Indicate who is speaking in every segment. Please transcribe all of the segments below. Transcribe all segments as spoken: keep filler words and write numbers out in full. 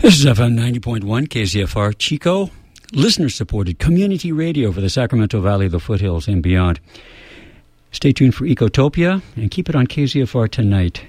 Speaker 1: This is F M ninety point one K Z F R Chico, listener-supported community radio for the Sacramento Valley, the foothills, and beyond. Stay tuned for Ecotopia and keep it on K Z F R tonight.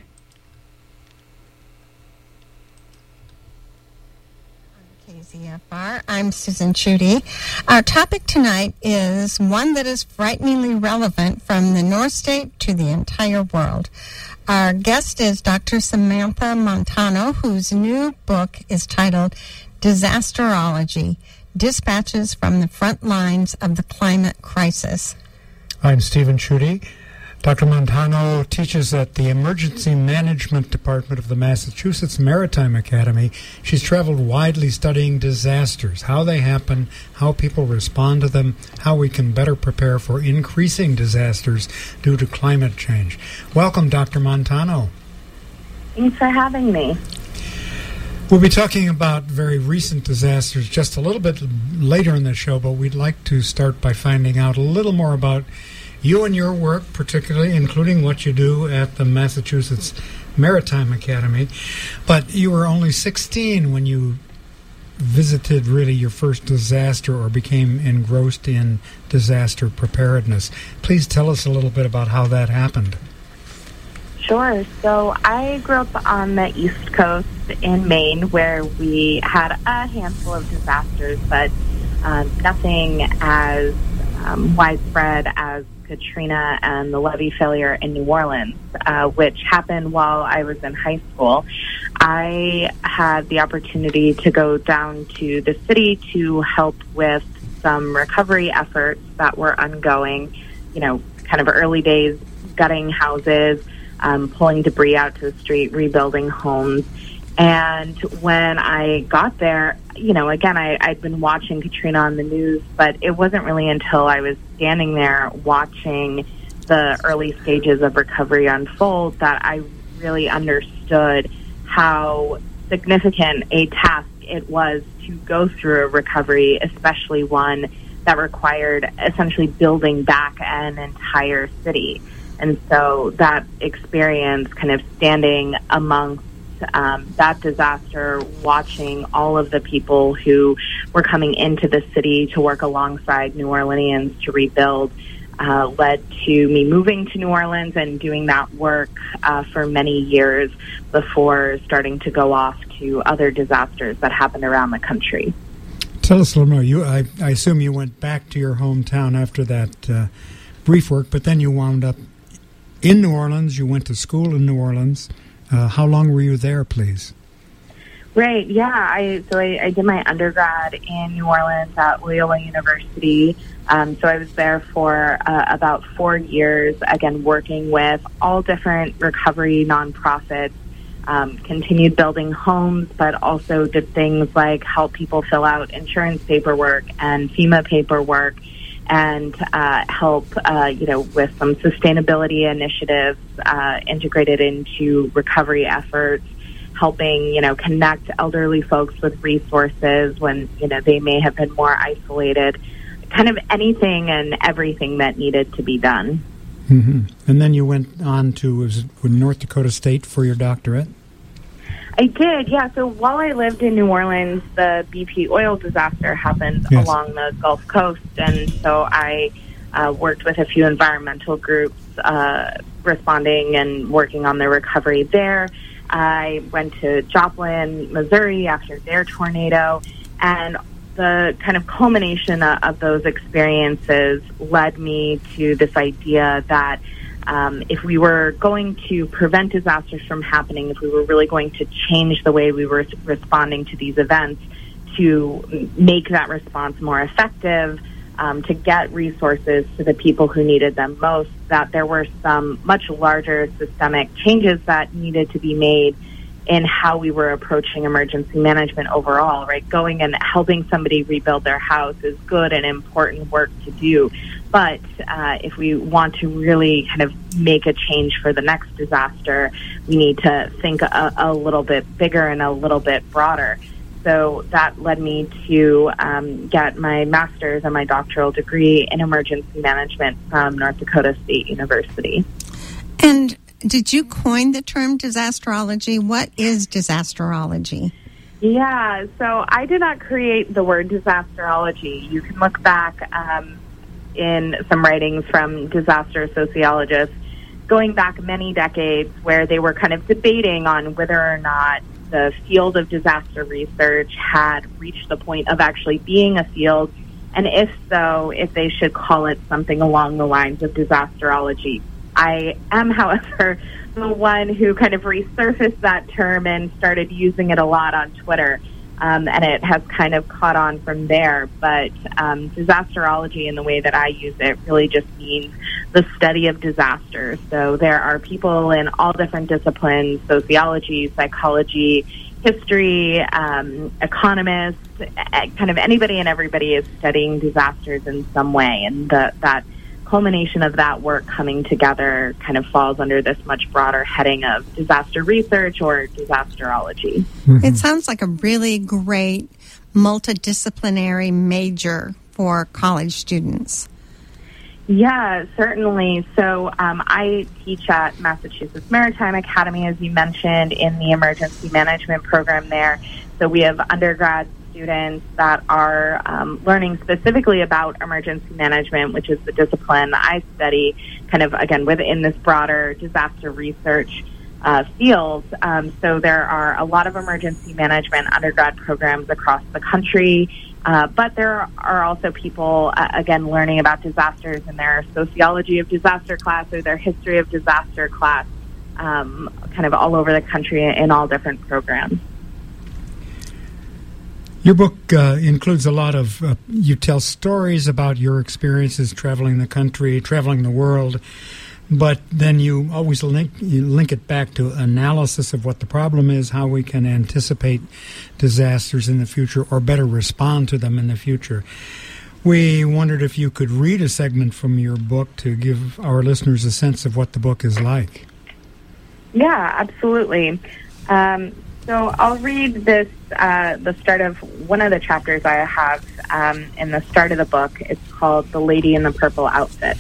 Speaker 2: K Z F R, I'm Susan Chudy. Our topic tonight is one that is frighteningly relevant from the North State to the entire world. Our guest is Doctor Samantha Montano, whose new book is titled Disasterology, Dispatches from the Front Lines of the Climate Crisis.
Speaker 3: I'm Stephen Chudy. Doctor Montano teaches at the Emergency Management Department of the Massachusetts Maritime Academy. She's traveled widely studying disasters, how they happen, how people respond to them, how we can better prepare for increasing disasters due to climate change. Welcome, Doctor Montano.
Speaker 4: Thanks for having me.
Speaker 3: We'll be talking about very recent disasters just a little bit later in the show, but we'd like to start by finding out a little more about you and your work, particularly, including what you do at the Massachusetts Maritime Academy. But you were only sixteen when you visited really your first disaster or became engrossed in disaster preparedness. Please tell us a little bit about how that happened.
Speaker 4: Sure. So I grew up on the East Coast in Maine, where we had a handful of disasters, but um, nothing as um, widespread as Katrina and the levee failure in New Orleans, uh, which happened while I was in high school. I had the opportunity to go down to the city to help with some recovery efforts that were ongoing, you know, kind of early days, gutting houses, um, pulling debris out to the street, rebuilding homes. And when I got there, you know, again, I, I'd been watching Katrina on the news, but it wasn't really until I was standing there watching the early stages of recovery unfold that I really understood how significant a task it was to go through a recovery, especially one that required essentially building back an entire city. And so that experience, kind of standing amongst Um, that disaster, watching all of the people who were coming into the city to work alongside New Orleanians to rebuild, uh, led to me moving to New Orleans and doing that work uh, for many years before starting to go off to other disasters that happened around the country.
Speaker 3: Tell us a little more. You, I, I assume you went back to your hometown after that uh, brief work, but then you wound up in New Orleans. You went to school in New Orleans. Uh, how long were you there, please?
Speaker 4: Right, yeah. I so I, I did my undergrad in New Orleans at Loyola University. Um, so I was there for uh, about four years, again, working with all different recovery nonprofits, um, continued building homes, but also did things like help people fill out insurance paperwork and FEMA paperwork, and uh, help, uh, you know, with some sustainability initiatives uh, integrated into recovery efforts, helping, you know, connect elderly folks with resources when, you know, they may have been more isolated, kind of anything and everything that needed to be done.
Speaker 3: Mm-hmm. And then you went on to was it North Dakota State for your doctorate?
Speaker 4: I did, yeah. So while I lived in New Orleans, the B P oil disaster happened yes. along the Gulf Coast, and so I uh, worked with a few environmental groups uh, responding and working on the recovery there. I went to Joplin, Missouri after their tornado, and the kind of culmination of those experiences led me to this idea that Um, if we were going to prevent disasters from happening, if we were really going to change the way we were responding to these events, to make that response more effective, um, to get resources to the people who needed them most, that there were some much larger systemic changes that needed to be made in how we were approaching emergency management overall, right? Going and helping somebody rebuild their house is good and important work to do. But uh, if we want to really kind of make a change for the next disaster, we need to think a, a little bit bigger and a little bit broader. So that led me to um, get my master's and my doctoral degree in emergency management from North Dakota State University.
Speaker 2: And did you coin the term disasterology? What is disasterology?
Speaker 4: Yeah, so I did not create the word disasterology. You can look back um, in some writings from disaster sociologists going back many decades where they were kind of debating on whether or not the field of disaster research had reached the point of actually being a field, and if so, if they should call it something along the lines of disasterology. I am, however, the one who kind of resurfaced that term and started using it a lot on Twitter, um, and it has kind of caught on from there. But um, disasterology, in the way that I use it, really just means the study of disasters. So there are people in all different disciplines: sociology, psychology, history, um, economists, kind of anybody and everybody is studying disasters in some way, and the, that culmination of that work coming together kind of falls under this much broader heading of disaster research or disasterology.
Speaker 2: Mm-hmm. It sounds like a really great multidisciplinary major for college students.
Speaker 4: Yeah, certainly. So um, I teach at Massachusetts Maritime Academy, as you mentioned, in the emergency management program there. So we have undergrad students that are um, learning specifically about emergency management, which is the discipline I study, kind of, again, within this broader disaster research uh, field. Um, so there are a lot of emergency management undergrad programs across the country, uh, but there are also people, uh, again, learning about disasters in their sociology of disaster class or their history of disaster class, um, kind of all over the country in all different programs.
Speaker 3: Your book uh, includes a lot of, uh, you tell stories about your experiences traveling the country, traveling the world, but then you always link, you link it back to analysis of what the problem is, how we can anticipate disasters in the future or better respond to them in the future. We wondered if you could read a segment from your book to give our listeners a sense of what the book is like.
Speaker 4: Yeah, absolutely. Um, So I'll read this, uh, the start of one of the chapters I have um, in the start of the book. It's called The Lady in the Purple Outfit.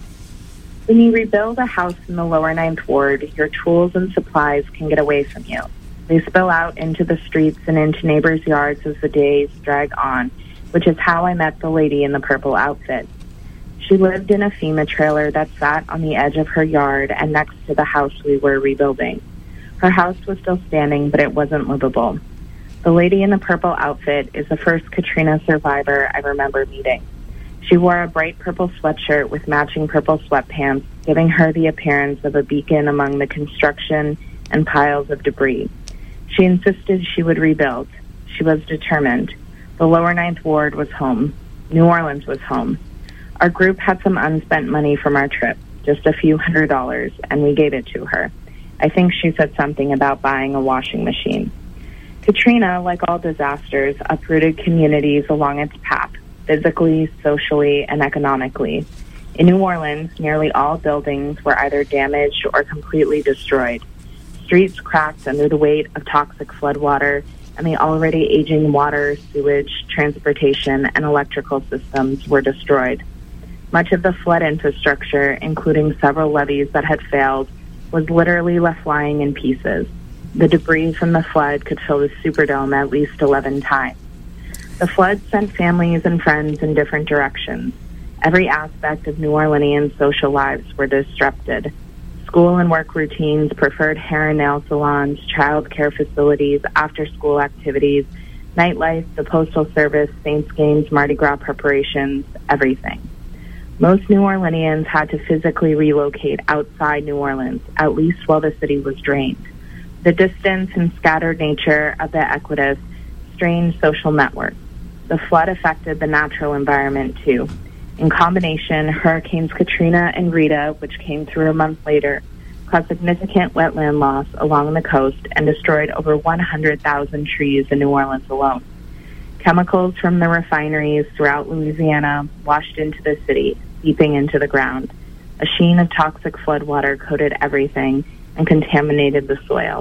Speaker 4: When you rebuild a house in the lower ninth ward, your tools and supplies can get away from you. They spill out into the streets and into neighbors' yards as the days drag on, which is how I met the lady in the purple outfit. She lived in a FEMA trailer that sat on the edge of her yard and next to the house we were rebuilding. Her house was still standing, but it wasn't livable. The lady in the purple outfit is the first Katrina survivor I remember meeting. She wore a bright purple sweatshirt with matching purple sweatpants, giving her the appearance of a beacon among the construction and piles of debris. She insisted she would rebuild. She was determined. The lower ninth ward was home. New Orleans was home. Our group had some unspent money from our trip, just a few hundred dollars, and we gave it to her. I think she said something about buying a washing machine. Katrina, like all disasters, uprooted communities along its path, physically, socially, and economically. In New Orleans, nearly all buildings were either damaged or completely destroyed. Streets cracked under the weight of toxic floodwater, and the already aging water, sewage, transportation, and electrical systems were destroyed. Much of the flood infrastructure, including several levees that had failed, was literally left lying in pieces. The debris from the flood could fill the Superdome at least eleven times. The flood sent families and friends in different directions. Every aspect of New Orleanians' social lives were disrupted. School and work routines, preferred hair and nail salons, child care facilities, after-school activities, nightlife, the Postal Service, Saints games, Mardi Gras preparations, everything. Most New Orleanians had to physically relocate outside New Orleans, at least while the city was drained. The distance and scattered nature of the Equitas strained social networks. The flood affected the natural environment, too. In combination, Hurricanes Katrina and Rita, which came through a month later, caused significant wetland loss along the coast and destroyed over one hundred thousand trees in New Orleans alone. Chemicals from the refineries throughout Louisiana washed into the city, seeping into the ground. A sheen of toxic floodwater coated everything and contaminated the soil.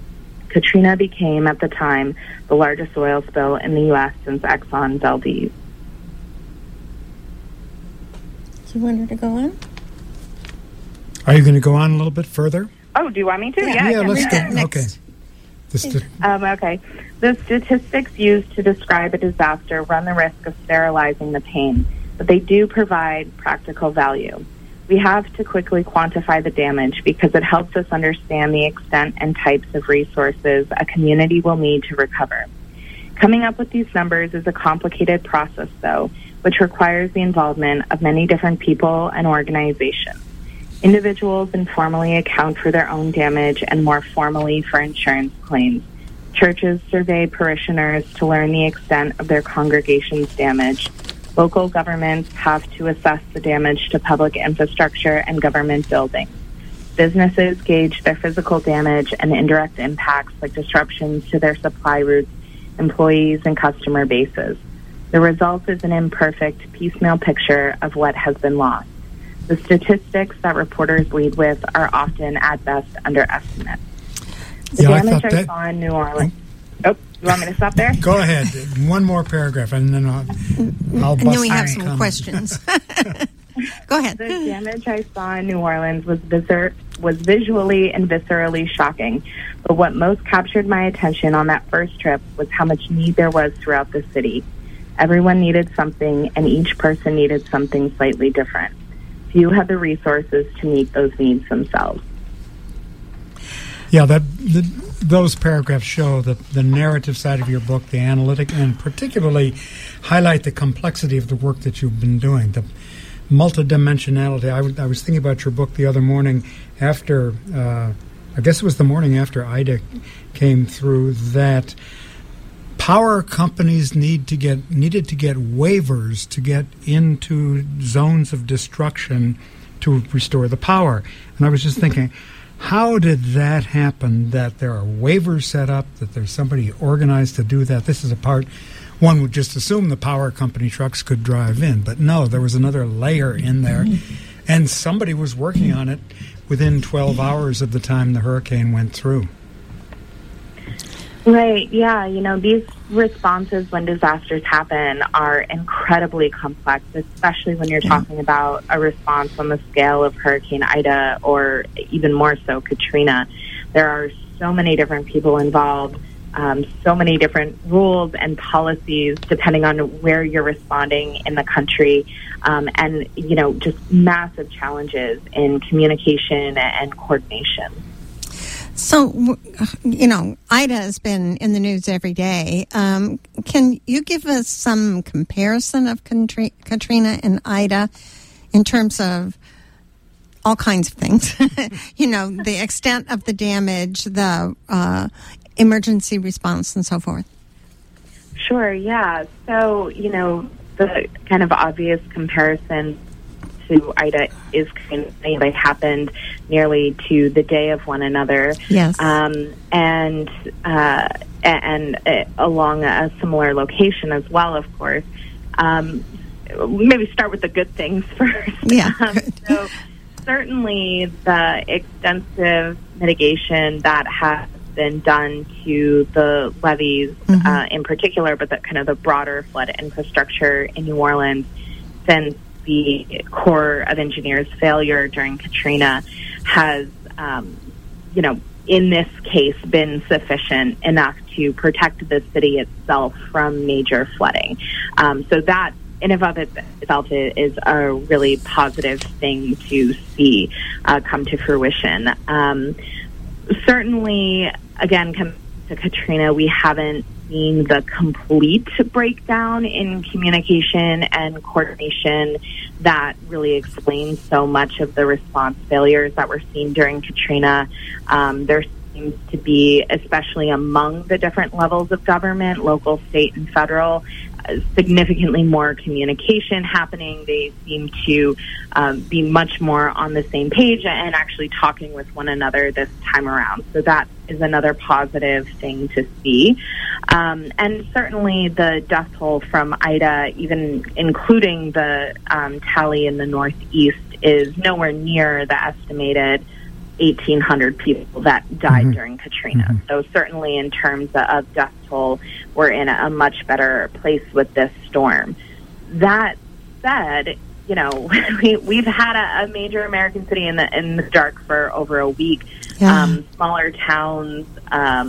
Speaker 4: Katrina became, at the time, the largest oil spill in the U S since Exxon Valdez.
Speaker 2: Do you want her to go on?
Speaker 3: Are you going to go on a little bit further?
Speaker 4: Oh, do you want me to?
Speaker 2: Yeah,
Speaker 4: Yeah,
Speaker 3: yeah let's
Speaker 2: read
Speaker 3: go.
Speaker 2: that next
Speaker 3: Okay. The st-
Speaker 4: um, okay. The statistics used to describe a disaster run the risk of sterilizing the pain, but they do provide practical value. We have to quickly quantify the damage because it helps us understand the extent and types of resources a community will need to recover. Coming up with these numbers is a complicated process, though, which requires the involvement of many different people and organizations. Individuals informally account for their own damage and more formally for insurance claims. Churches survey parishioners to learn the extent of their congregation's damage. Local governments have to assess the damage to public infrastructure and government buildings. Businesses gauge their physical damage and indirect impacts like disruptions to their supply routes, employees, and customer bases. The result is an imperfect, piecemeal picture of what has been lost. The statistics that reporters lead with are often, at best, underestimated. The
Speaker 3: yeah,
Speaker 4: damage
Speaker 3: I,
Speaker 4: I
Speaker 3: that...
Speaker 4: saw in New Orleans... Oh, you want me to stop there?
Speaker 3: Go ahead. One more paragraph, and then I'll, I'll
Speaker 2: And then we have
Speaker 3: in
Speaker 2: some
Speaker 3: comment.
Speaker 2: questions. Go ahead.
Speaker 4: The damage I saw in New Orleans was viscer- was visually and viscerally shocking. But what most captured my attention on that first trip was how much need there was throughout the city. Everyone needed something, and each person needed something slightly different. Few had the resources to meet those needs themselves.
Speaker 3: Yeah, that the, those paragraphs show the, the narrative side of your book, the analytic, and particularly highlight the complexity of the work that you've been doing, the multidimensionality. I, w- I was thinking about your book the other morning after, uh, I guess it was the morning after Ida came through, that power companies need to get needed to get waivers to get into zones of destruction to restore the power. And I was just thinking, how did that happen, that there are waivers set up, that there's somebody organized to do that? This is a part, one would just assume the power company trucks could drive in, but no, there was another layer in there, and somebody was working on it within twelve hours of the time the hurricane went through.
Speaker 4: Right, yeah, you know, these responses when disasters happen are incredibly complex, especially when you're talking about a response on the scale of Hurricane Ida or even more so Katrina. There are so many different people involved, um, so many different rules and policies depending on where you're responding in the country, um, and, you know, just massive challenges in communication and coordination.
Speaker 2: So, you know, Ida has been in the news every day. Um, can you give us some comparison of Katrina and Ida in terms of all kinds of things? You know, the extent of the damage, the uh, emergency response, and so forth.
Speaker 4: Sure, yeah. So, you know, the kind of obvious comparison to Ida is kind of, they happened nearly to the day of one another.
Speaker 2: Yes.
Speaker 4: Um, and uh, and uh, along a similar location as well, of course. Um, maybe start with the good things first.
Speaker 2: Yeah.
Speaker 4: Um, so certainly the extensive mitigation that has been done to the levees, mm-hmm. uh, in particular, but the kind of the broader flood infrastructure in New Orleans since the Corps of Engineers failure during Katrina has, um, you know, in this case been sufficient enough to protect the city itself from major flooding. Um, so that in and of itself is a really positive thing to see uh, come to fruition. Um, certainly, again, come to Katrina, we haven't seen the complete breakdown in communication and coordination that really explains so much of the response failures that were seen during Katrina. Um, there seems to be, especially among the different levels of government, local, state, and federal, uh, significantly more communication happening. They seem to um, be much more on the same page and actually talking with one another this time around. So that is another positive thing to see. Um, and certainly the death toll from Ida, even including the um, tally in the Northeast, is nowhere near the estimated eighteen hundred people that died mm-hmm. during Katrina. Mm-hmm. So certainly in terms of death toll, we're in a much better place with this storm. That said, you know, we, we've had a, a major American city in the in the dark for over a week. Yeah. Um, smaller towns, um,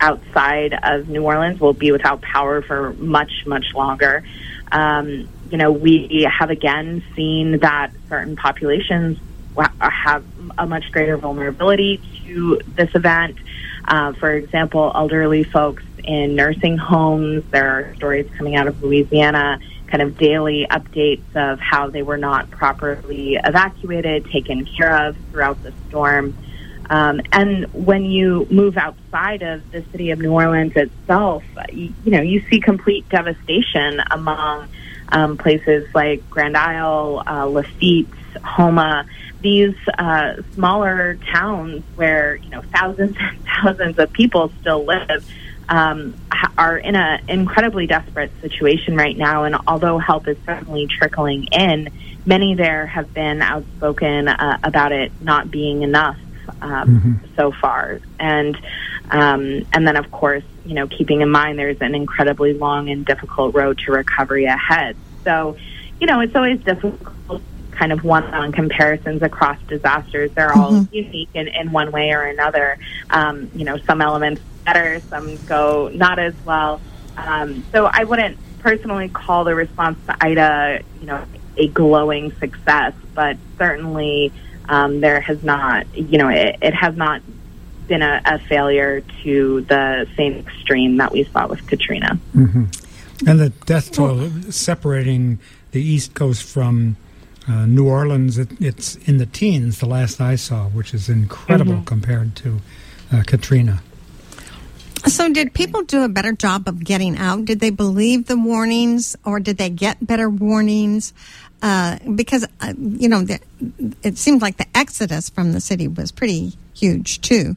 Speaker 4: outside of New Orleans will be without power for much, much longer. Um, you know, we have again seen that certain populations have a much greater vulnerability to this event. Uh, for example, elderly folks in nursing homes. There are stories coming out of Louisiana, kind of daily updates of how they were not properly evacuated, taken care of throughout the storm. Um, and when you move outside of the city of New Orleans itself, you, you know, you see complete devastation among um, places like Grand Isle, uh, Lafitte, Houma, these uh, smaller towns where, you know, thousands and thousands of people still live, um, are in an incredibly desperate situation right now. And although help is certainly trickling in, many there have been outspoken uh, about it not being enough um, mm-hmm. so far. And um, and then, of course, you know, keeping in mind there's an incredibly long and difficult road to recovery ahead. So, you know, it's always difficult kind of one-on comparisons across disasters. They're all mm-hmm. unique in, in one way or another. Um, you know, some elements better, some go not as well. Um, so I wouldn't personally call the response to Ida, you know, a glowing success, but certainly um, there has not, you know, it, it has not been a, a failure to the same extreme that we saw with Katrina.
Speaker 3: Mm-hmm. And the death toll separating the East Coast from uh, New Orleans, it, it's in the teens, the last I saw, which is incredible mm-hmm. compared to uh, Katrina.
Speaker 2: So did people do a better job of getting out? Did they believe the warnings, or did they get better warnings? Uh, because, uh, you know, the, it seemed like the exodus from the city was pretty huge, too.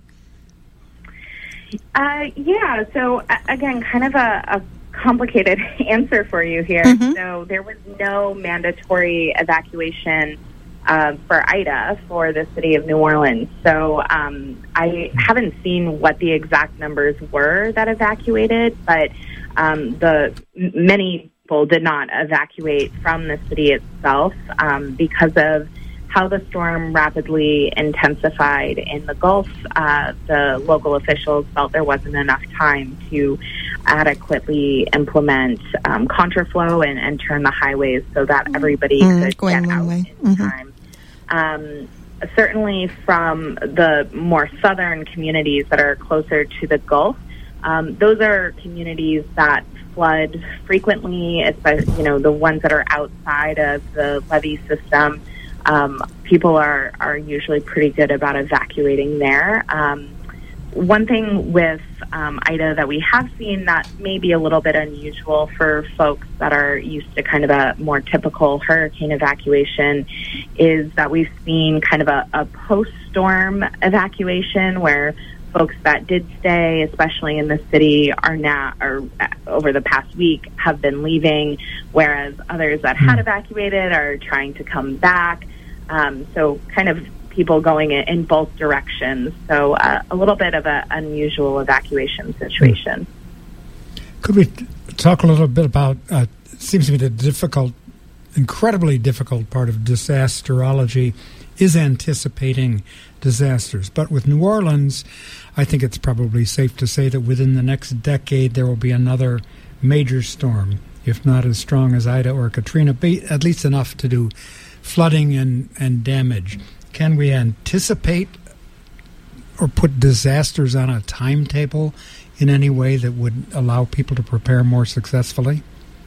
Speaker 4: Uh, yeah, so, uh, again, kind of a, a complicated answer for you here.
Speaker 2: Mm-hmm.
Speaker 4: So there was no mandatory evacuation Uh, for Ida for the city of New Orleans. So um, I haven't seen what the exact numbers were that evacuated, but um, the m- many people did not evacuate from the city itself um, because of how the storm rapidly intensified in the Gulf. Uh, the local officials felt there wasn't enough time to adequately implement um, contraflow and, and turn the highways so that everybody
Speaker 2: mm,
Speaker 4: could get out
Speaker 2: way.
Speaker 4: in
Speaker 2: Mm-hmm.
Speaker 4: time. Um, certainly from the more southern communities that are closer to the Gulf, um, those are communities that flood frequently, especially, you know, the ones that are outside of the levee system. Um, people are, are usually pretty good about evacuating there. Um, one thing with um, Ida that we have seen that may be a little bit unusual for folks that are used to kind of a more typical hurricane evacuation is that we've seen kind of a, a post-storm evacuation where folks that did stay, especially in the city, are now, or over the past week, have been leaving, whereas others that had evacuated are trying to come back. Um, so kind of people going in both directions. So uh, a little bit of an unusual evacuation situation.
Speaker 3: Could we talk a little bit about, uh, it seems to me the difficult, incredibly difficult part of disasterology is anticipating disasters. But with New Orleans, I think it's probably safe to say that within the next decade there will be another major storm, if not as strong as Ida or Katrina, but at least enough to do flooding and, and damage. Can we anticipate or put disasters on a timetable in any way that would allow people to prepare more successfully?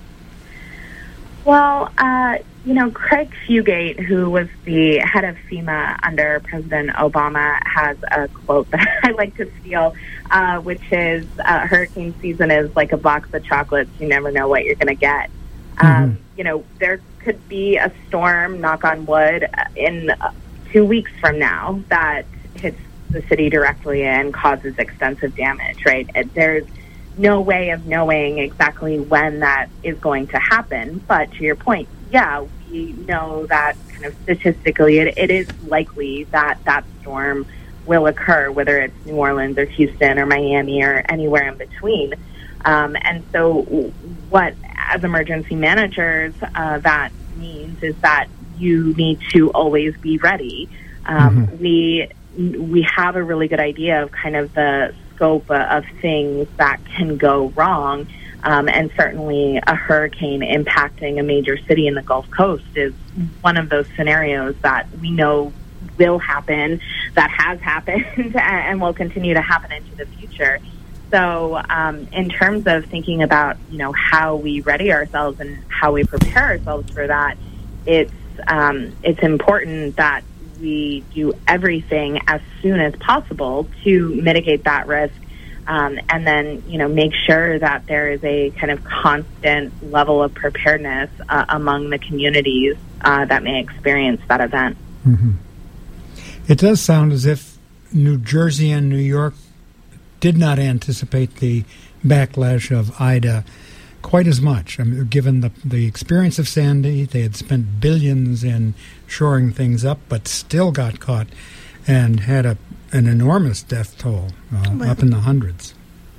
Speaker 4: Well, uh, you know, Craig Fugate, who was the head of FEMA under President Obama, has a quote that I like to steal, uh, which is, uh, hurricane season is like a box of chocolates. You never know what you're going to get. Mm-hmm. Um, you know, there could be a storm, knock on wood, in uh, two weeks from now that hits the city directly and causes extensive damage, right? There's no way of knowing exactly when that is going to happen. But to your point, yeah, we know that kind of statistically it, it is likely that that storm will occur, whether it's New Orleans or Houston or Miami or anywhere in between. Um, and so what, as emergency managers, uh, that means is that you need to always be ready. Um, mm-hmm. We we have a really good idea of kind of the scope of things that can go wrong. Um, and certainly a hurricane impacting a major city in the Gulf Coast is one of those scenarios that we know will happen, that has happened, and will continue to happen into the future. So um, in terms of thinking about, you know, how we ready ourselves and how we prepare ourselves for that, it's um, it's important that we do everything as soon as possible to mitigate that risk. Um, and then, you know, make sure that there is a kind of constant level of preparedness uh, among the communities uh, that may experience that event.
Speaker 3: Mm-hmm. It does sound as if New Jersey and New York did not anticipate the backlash of Ida quite as much. I mean, given the the experience of Sandy, they had spent billions in shoring things up, but still got caught and had a an enormous death toll, uh, well, up in the hundreds.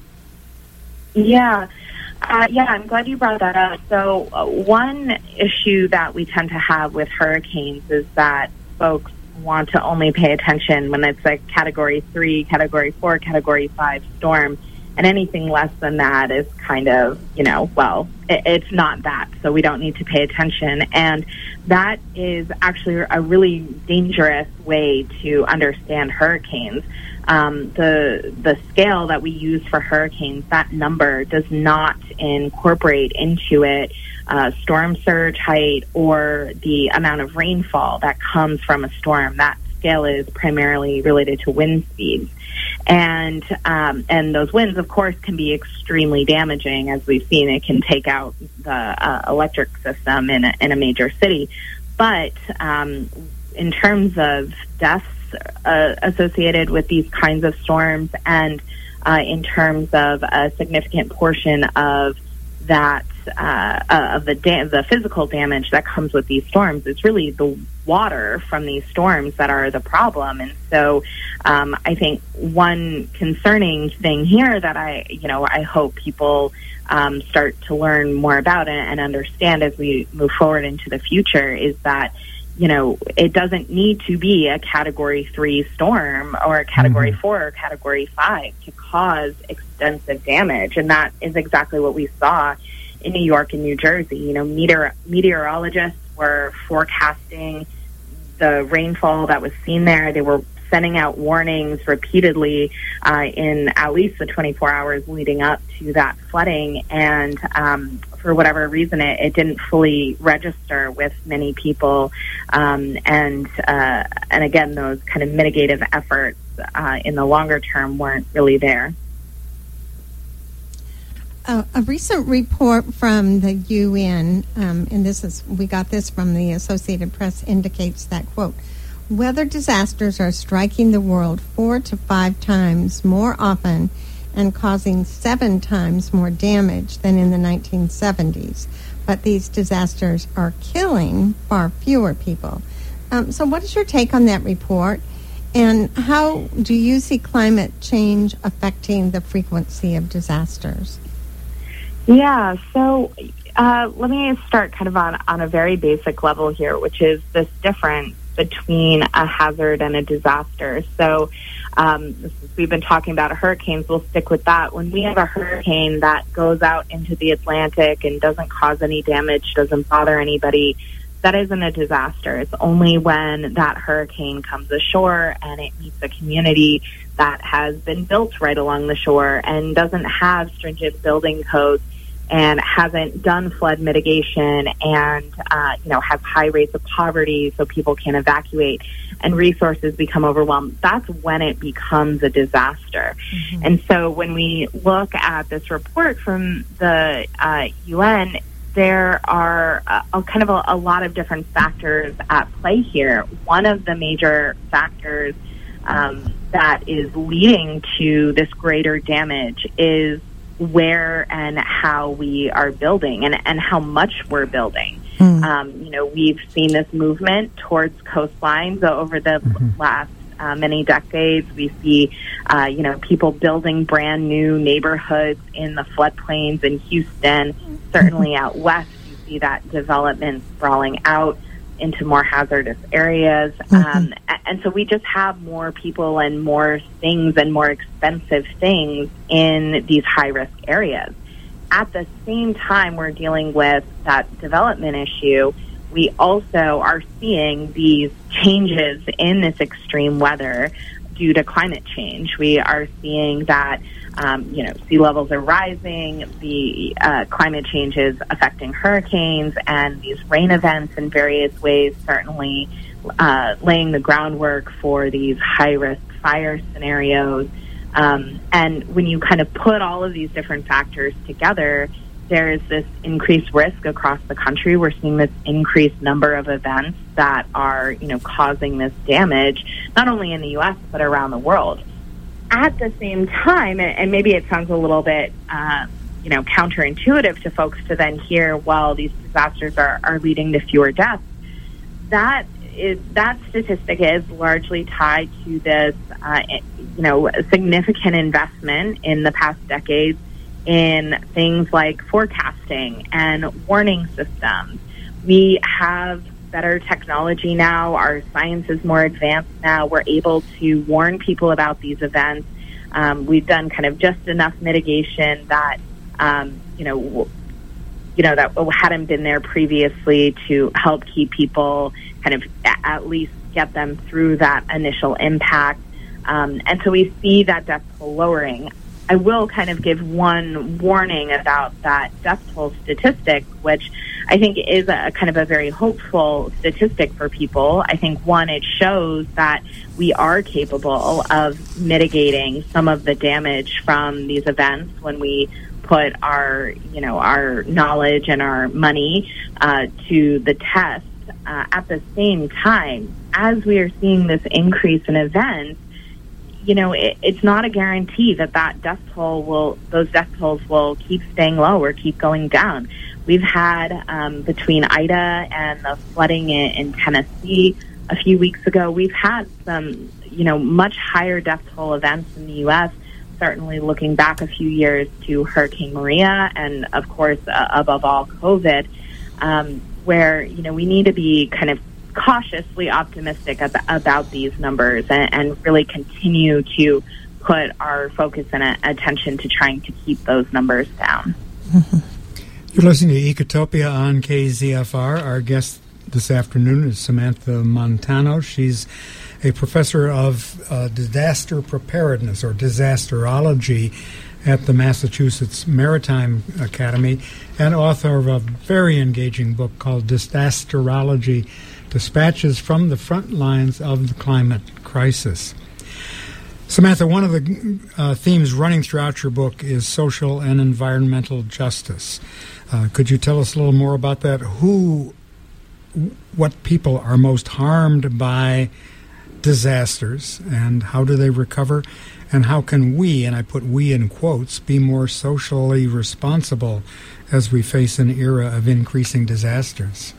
Speaker 4: Yeah. Uh, yeah, I'm glad you brought that up. So uh, one issue that we tend to have with hurricanes is that folks want to only pay attention when it's a Category three, Category four, Category five storm. And anything less than that is kind of, you know, well, it, it's not that, so we don't need to pay attention. And that is actually a really dangerous way to understand hurricanes. Um, the the scale that we use for hurricanes, that number does not incorporate into it uh, storm surge height or the amount of rainfall that comes from a storm. That scale is primarily related to wind speeds. And um, and those winds, of course, can be extremely damaging. As we've seen, it can take out the uh, electric system in a, in a major city. But um, in terms of deaths uh, associated with these kinds of storms, and uh, in terms of a significant portion of that uh, uh, of the da- the physical damage that comes with these storms, it's really the water from these storms that are the problem. And so um, I think one concerning thing here that I, you know, I hope people um, start to learn more about and, and understand as we move forward into the future is that, you know, it doesn't need to be a Category three storm or a Category mm-hmm. four or Category five to cause extensive damage. And that is exactly what we saw in New York and New Jersey. You know, meteor- meteorologists were forecasting the rainfall that was seen there. They were sending out warnings repeatedly uh, in at least the twenty-four hours leading up to that flooding. And um, for whatever reason, it, it didn't fully register with many people. Um, and uh, and again, those kind of mitigative efforts uh, in the longer term weren't really there.
Speaker 2: Uh, a recent report from the U N, um, and this is we got this from the Associated Press, indicates that, quote, weather disasters are striking the world four to five times more often and causing seven times more damage than in the nineteen seventies. But these disasters are killing far fewer people. Um, so what is your take on that report? And how do you see climate change affecting the frequency of disasters?
Speaker 4: Yeah, so uh, let me start kind of on, on a very basic level here, which is this difference between a hazard and a disaster. So um, this is, we've been talking about hurricanes. We'll stick with that. When we have a hurricane that goes out into the Atlantic and doesn't cause any damage, doesn't bother anybody, that isn't a disaster. It's only when that hurricane comes ashore and it meets a community that has been built right along the shore and doesn't have stringent building codes and hasn't done flood mitigation and, uh, you know, has high rates of poverty so people can't evacuate and resources become overwhelmed. That's when it becomes a disaster. Mm-hmm. And so when we look at this report from the uh, U N, there are a, a kind of a, a lot of different factors at play here. One of the major factors um, that is leading to this greater damage is where and how we are building and, and how much we're building. Mm. Um, you know, we've seen this movement towards coastlines over the mm-hmm. last uh, many decades. We see, uh, you know, people building brand new neighborhoods in the floodplains in Houston. Certainly out west, you see that development sprawling out into more hazardous areas. Mm-hmm. Um, and so we just have more people and more things and more expensive things in these high-risk areas. At the same time we're dealing with that development issue, we also are seeing these changes in this extreme weather due to climate change. We are seeing that, um, you know, sea levels are rising, the uh, climate change is affecting hurricanes, and these rain events in various ways certainly uh, laying the groundwork for these high-risk fire scenarios. Um, and when you kind of put all of these different factors together, there's this increased risk across the country. We're seeing this increased number of events that are, you know, causing this damage, not only in the U S, but around the world. At the same time, and maybe it sounds a little bit, uh, you know, counterintuitive to folks to then hear, well, these disasters are, are leading to fewer deaths. That is, that statistic is largely tied to this, uh, you know, significant investment in the past decades in things like forecasting and warning systems. We have better technology now. Our science is more advanced now. We're able to warn people about these events. Um, we've done kind of just enough mitigation that, um, you know, w- you know, that hadn't been there previously to help keep people kind of a- at least get them through that initial impact. Um, and so we see that death toll lowering. I will kind of give one warning about that death toll statistic, which I think is a kind of a very hopeful statistic for people. I think, one, it shows that we are capable of mitigating some of the damage from these events when we put our, you know, our knowledge and our money uh, to the test. Uh, at the same time, as we are seeing this increase in events, you know, it, it's not a guarantee that that death toll will, those death tolls will keep staying low or keep going down. We've had, um, between Ida and the flooding in, in Tennessee a few weeks ago, we've had some, you know, much higher death toll events in the U S, certainly looking back a few years to Hurricane Maria and, of course, uh, above all, COVID, um, where, you know, we need to be kind of cautiously optimistic ab- about these numbers and, and really continue to put our focus and uh, attention to trying to keep those numbers down.
Speaker 3: Mm-hmm. You're listening to Ecotopia on K Z F R. Our guest this afternoon is Samantha Montano. She's a professor of uh, disaster preparedness or disasterology at the Massachusetts Maritime Academy and author of a very engaging book called Disasterology: Dispatches from the Front Lines of the Climate Crisis. Samantha, one of the uh, themes running throughout your book is social and environmental justice. Uh, could you tell us a little more about that? Who, what people are most harmed by disasters, and how do they recover? And how can we, and I put we in quotes, be more socially responsible as we face an era of increasing disasters?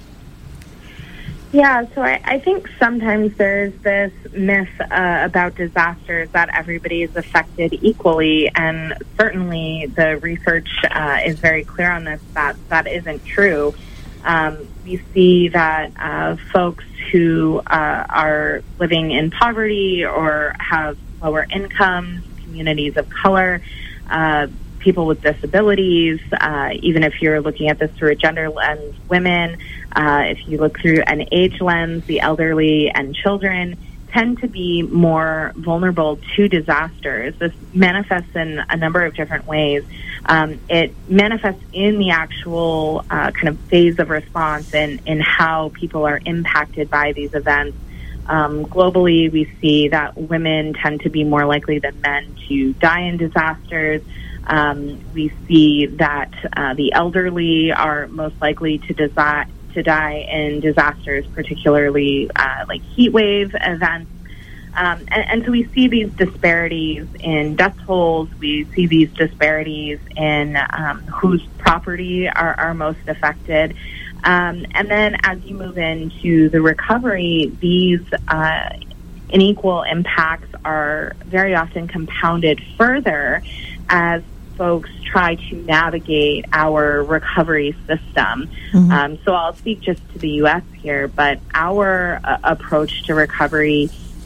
Speaker 4: Yeah, so I, I think sometimes there's this myth uh, about disasters that everybody is affected equally, and certainly the research uh, is very clear on this, that that isn't true. Um, we see that uh, folks who uh, are living in poverty or have lower incomes, communities of color, uh, people with disabilities, uh, even if you're looking at this through a gender lens, women, uh, if you look through an age lens, the elderly and children tend to be more vulnerable to disasters. This manifests in a number of different ways. Um, it manifests in the actual uh, kind of phase of response and in how people are impacted by these events. Um, globally, we see that women tend to be more likely than men to die in disasters. Um, we see that uh, the elderly are most likely to, desi- to die in disasters, particularly uh, like heat wave events. Um, and, and so we see these disparities in death tolls. We see these disparities in um, whose property are, are most affected. Um, and then as you move into the recovery, these uh, unequal impacts are very often compounded further as folks try to navigate our recovery system. Mm-hmm. Um, so I'll speak just to the U S here, but our uh, approach to recovery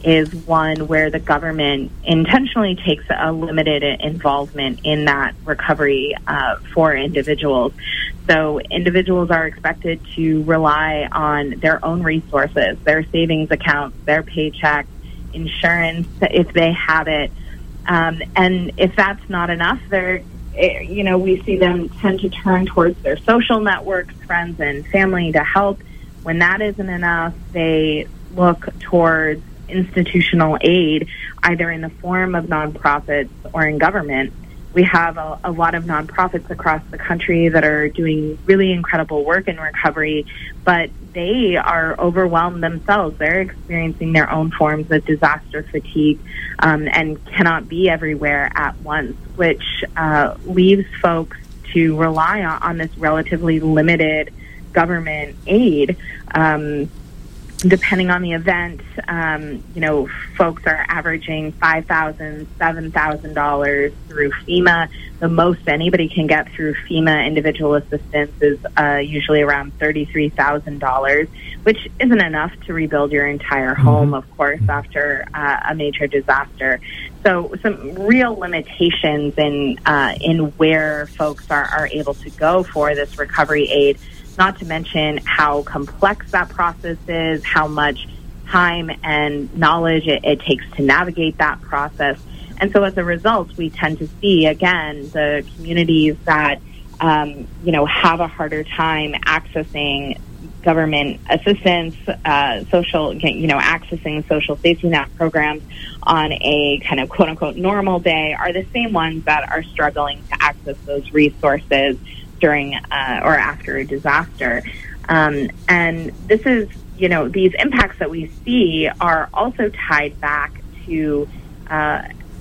Speaker 4: is one where the government intentionally takes a limited involvement in that recovery uh, for individuals. So individuals are expected to rely on their own resources, their savings accounts, their paycheck, insurance, if they have it. Um, and if that's not enough, they're, you know, we see them tend to turn towards their social networks, friends and family to help. When that isn't enough, they look towards institutional aid, either in the form of nonprofits or in government. We have a, a lot of nonprofits across the country that are doing really incredible work in recovery, but they are overwhelmed themselves. They're experiencing their own forms of disaster fatigue um, and cannot be everywhere at once, which uh, leaves folks to rely on, on this relatively limited government aid. Um, Depending on the event, um, you know, folks are averaging five thousand dollars, seven thousand dollars through FEMA. The most anybody can get through FEMA individual assistance is uh, usually around thirty-three thousand dollars, which isn't enough to rebuild your entire home, of course, after uh, a major disaster. So some real limitations in uh, in where folks are, are able to go for this recovery aid. Not to mention how complex that process is, how much time and knowledge it, it takes to navigate that process. And so as a result, we tend to see, again, the communities that, um, you know, have a harder time accessing government assistance, uh, social, you know, accessing social safety net programs on a kind of quote-unquote normal day are the same ones that are struggling to access those resources during uh, or after a disaster. Um, and this is, you know, these impacts that we see are also tied back to uh,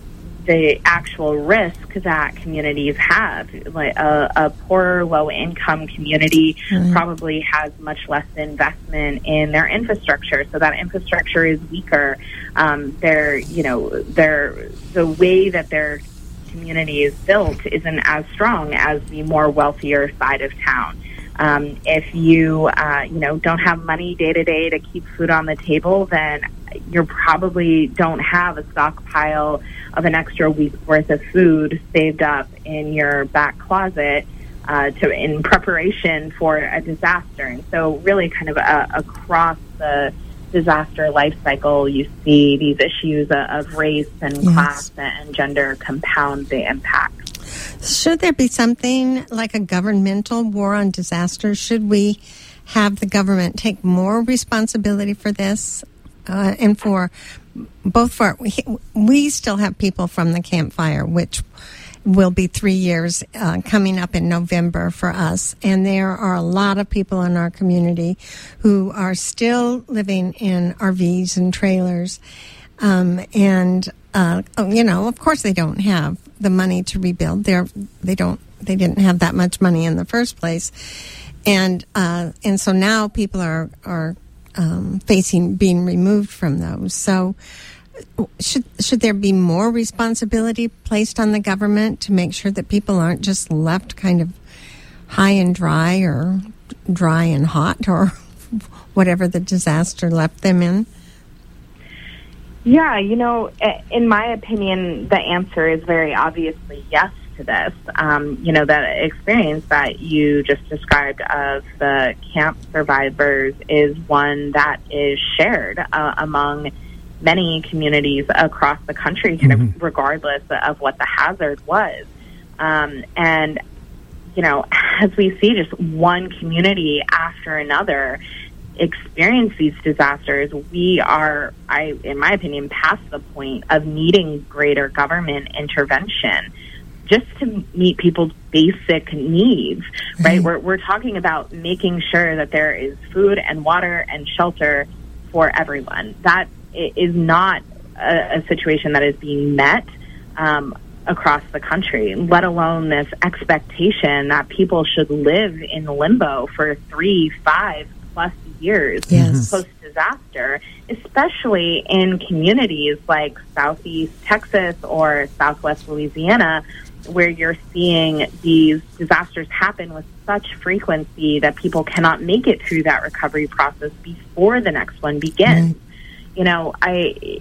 Speaker 4: the actual risk that communities have. Like a, a poor, low-income community mm-hmm. probably has much less investment in their infrastructure, so that infrastructure is weaker. Um, they're, you know, they're, the way that they're community is built isn't as strong as the more wealthier side of town. Um, if you, uh, you know, don't have money day to day to keep food on the table, then you probably don't have a stockpile of an extra week's worth of food saved up in your back closet uh, to in preparation for a disaster. And so, really, kind of uh, across the disaster life cycle, you see these issues of race and yes. class and gender compound the impact.
Speaker 2: Should there be something like a governmental war on disasters? Should we have the government take more responsibility for this uh, and for both for we, we still have people from the Camp Fire, which will be three years uh, coming up in November for us. And there are a lot of people in our community who are still living in R Vs and trailers. Um, and, uh, you know, of course they don't have the money to rebuild. They're, they don't, they didn't have that much money in the first place. And, uh, and so now people are, are, um, facing being removed from those. So, Should should there be more responsibility placed on the government to make sure that people aren't just left kind of high and dry or dry and hot or whatever the disaster left them in?
Speaker 4: Yeah, you know, in my opinion, the answer is very obviously yes to this. Um, you know, that experience that you just described of the camp survivors is one that is shared uh, among many communities across the country, kind mm-hmm. of regardless of what the hazard was. Um, and, you know, as we see just one community after another experience these disasters, we are, I, in my opinion, past the point of needing greater government intervention just to meet people's basic needs, right? right? We're, we're talking about making sure that there is food and water and shelter for everyone. That is not a, a situation that is being met um, across the country, let alone this expectation that people should live in limbo for three, five plus years
Speaker 2: yes.
Speaker 4: post-disaster, especially in communities like Southeast Texas or Southwest Louisiana, where you're seeing these disasters happen with such frequency that people cannot make it through that recovery process before the next one begins. Mm. You know, I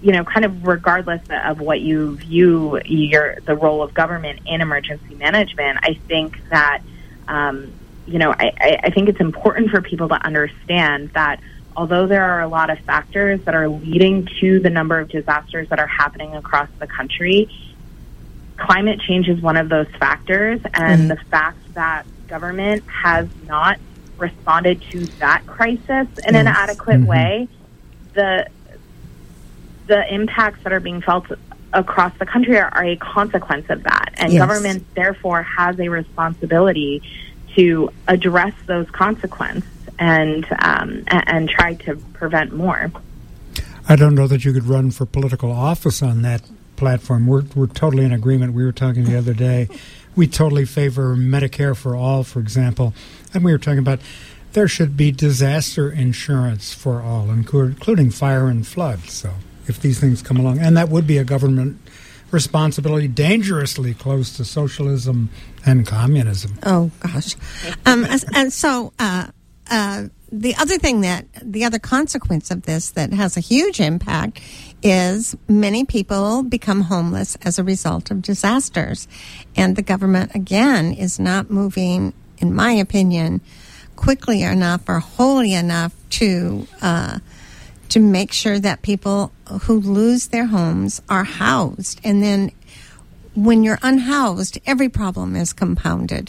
Speaker 4: you know, kind of regardless of what you view your the role of government in emergency management, I think that, um, you know, I, I think it's important for people to understand that although there are a lot of factors that are leading to the number of disasters that are happening across the country, climate change is one of those factors, and mm-hmm. the fact that government has not responded to that crisis in yes. an adequate mm-hmm. way, the the impacts that are being felt across the country are, are a consequence of that. And yes. government, therefore, has a responsibility to address those consequences and, um, and, and try to prevent more.
Speaker 3: I don't know that you could run for political office on that platform. We're, we're totally in agreement. We were talking the other day. We totally favor Medicare for all, for example. And we were talking about there should be disaster insurance for all, including fire and flood. So if these things come along, and that would be a government responsibility dangerously close to socialism and communism.
Speaker 2: Oh, gosh. Um, and so uh, uh, the other thing that, the other consequence of this that has a huge impact is many people become homeless as a result of disasters. And the government, again, is not moving, in my opinion, quickly enough or wholly enough to uh, to make sure that people who lose their homes are housed. And then when you're unhoused, every problem is compounded.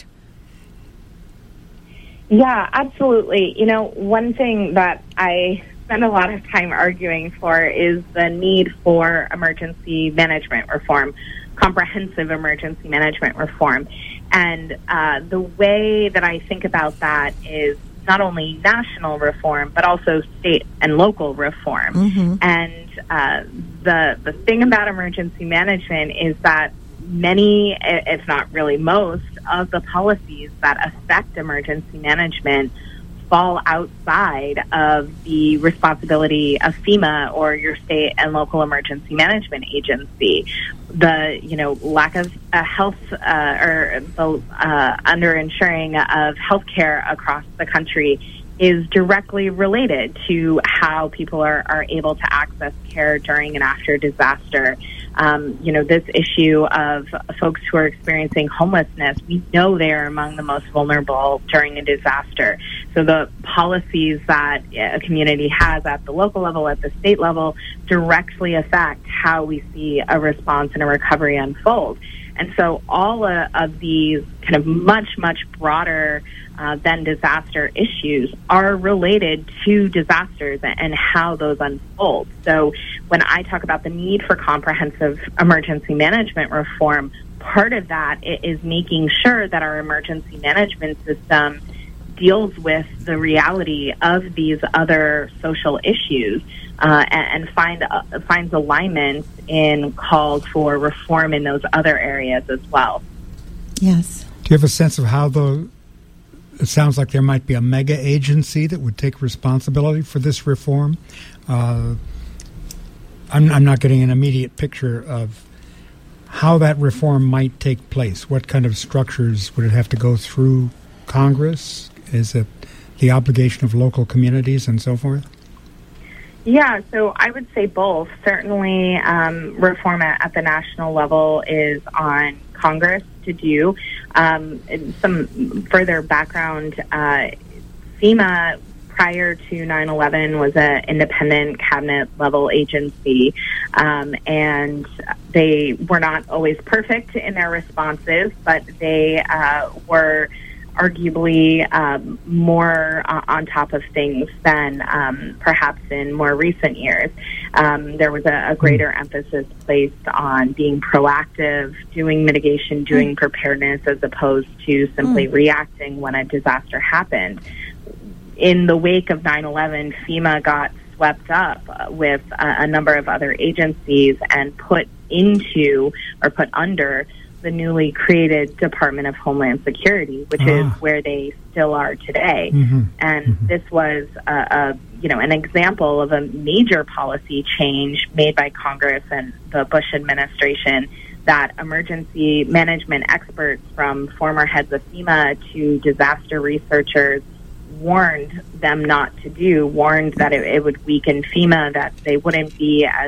Speaker 4: Yeah, absolutely. You know, one thing that I spend a lot of time arguing for is the need for emergency management reform, comprehensive emergency management reform. And uh, the way that I think about that is not only national reform, but also state and local reform. Mm-hmm. And uh, the the thing about emergency management is that many, if not really most, of the policies that affect emergency management fall outside of the responsibility of FEMA or your state and local emergency management agency. The, you know, lack of uh, health uh, or the uh, underinsuring of healthcare across the country is directly related to how people are, are able to access care during and after disaster. Um, you know, this issue of folks who are experiencing homelessness, we know they are among the most vulnerable during a disaster. So the policies that a community has at the local level, at the state level, directly affect how we see a response and a recovery unfold. And so all uh, of these kind of much, much broader uh, than disaster issues are related to disasters and how those unfold. So when I talk about the need for comprehensive emergency management reform, part of that is making sure that our emergency management system deals with the reality of these other social issues uh, and, and find uh, finds alignment in calls for reform in those other areas as well.
Speaker 2: Yes.
Speaker 3: Do you have a sense of how the? It sounds like there might be a mega agency that would take responsibility for this reform. Uh, I'm, I'm not getting an immediate picture of how that reform might take place. What kind of structures would it have to go through Congress? Is it the obligation of local communities and so forth?
Speaker 4: Yeah, so I would say both. Certainly, um, reform at, at the national level is on Congress to do. Um, some further background, uh, FEMA prior to nine eleven was an independent cabinet-level agency, um, and they were not always perfect in their responses, but they uh, were arguably um, more uh, on top of things than um, perhaps in more recent years. Um, there was a, a greater emphasis placed on being proactive, doing mitigation, doing mm. preparedness, as opposed to simply mm. reacting when a disaster happened. In the wake of nine eleven, FEMA got swept up with a, a number of other agencies and put into or put under the newly created Department of Homeland Security, which ah. is where they still are today. Mm-hmm. And mm-hmm. this was a, a, you know, an example of a major policy change made by Congress and the Bush administration that emergency management experts, from former heads of FEMA to disaster researchers, warned them not to do, warned that it, it would weaken FEMA, that they wouldn't be as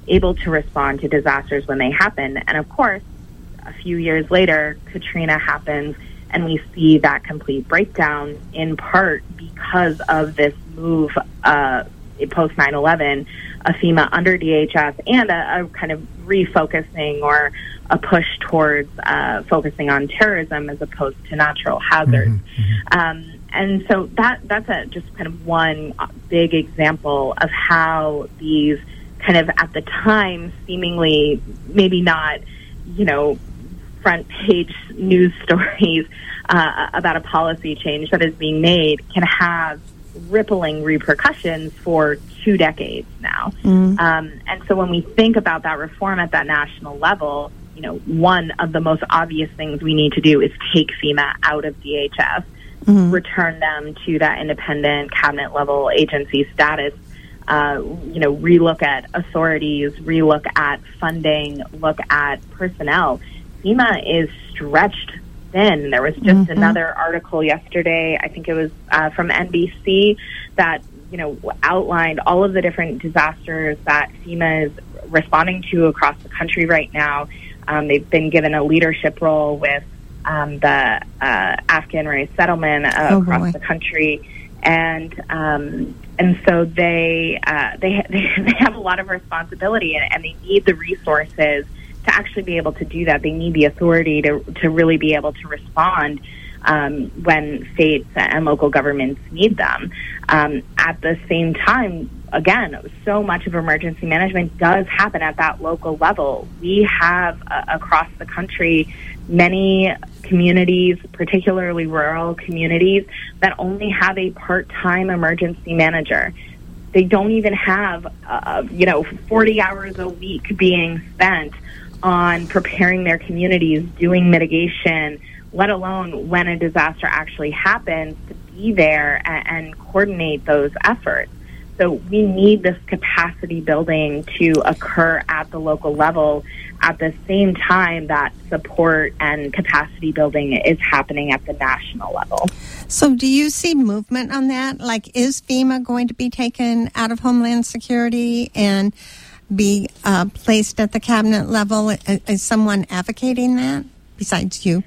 Speaker 4: able to respond to disasters when they happen. And of course, a few years later, Katrina happens, and we see that complete breakdown in part because of this move uh, post nine eleven of FEMA under D H S and a, a kind of refocusing or a push towards uh, focusing on terrorism as opposed to natural hazards. Mm-hmm. Um, and so that that's a, just kind of one big example of how these kind of at the time seemingly maybe not, you know, front page news stories uh, about a policy change that is being made can have rippling repercussions for two decades now. Mm. Um, and so when we think about that reform at that national level, you know, one of the most obvious things we need to do is take FEMA out of D H S, mm-hmm. return them to that independent cabinet level agency status, uh, you know, relook at authorities, relook at funding, look at personnel. FEMA is stretched thin. There was just mm-hmm. another article yesterday, I think it was uh, from N B C, that, you know, outlined all of the different disasters that FEMA is responding to across the country right now. Um, they've been given a leadership role with um, the uh, Afghan race settlement uh, oh, across boy. the country, and um, and so they uh, they they have a lot of responsibility, and, and they need the resources to actually be able to do that. They need the authority to to really be able to respond um, when states and local governments need them. Um, at the same time, again, so much of emergency management does happen at that local level. We have uh, across the country many communities, particularly rural communities, that only have a part-time emergency manager. They don't even have, uh, you know, forty hours a week being spent on preparing their communities, doing mitigation, let alone when a disaster actually happens, to be there and, and coordinate those efforts. So we need this capacity building to occur at the local level at the same time that support and capacity building is happening at the national level.
Speaker 2: So do you see movement on that? Like, is FEMA going to be taken out of Homeland Security and be uh, placed at the cabinet level? Is someone advocating that besides you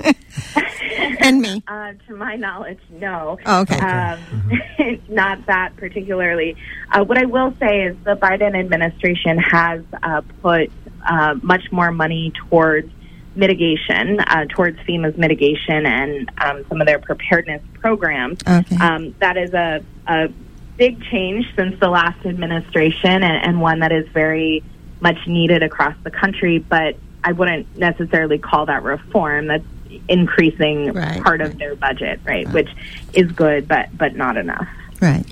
Speaker 2: and me?
Speaker 4: Uh, to my knowledge, no.
Speaker 2: Oh, okay.
Speaker 4: Um, mm-hmm. Not that particularly. Uh, what I will say is the Biden administration has uh, put uh, much more money towards mitigation, uh, towards FEMA's mitigation and um, some of their preparedness programs.
Speaker 2: Okay.
Speaker 4: Um, that is a, a big change since the last administration, and, and one that is very much needed across the country, but I wouldn't necessarily call that reform. That's increasing right, part right. of their budget, right, right, which is good, but, but not enough.
Speaker 2: Right.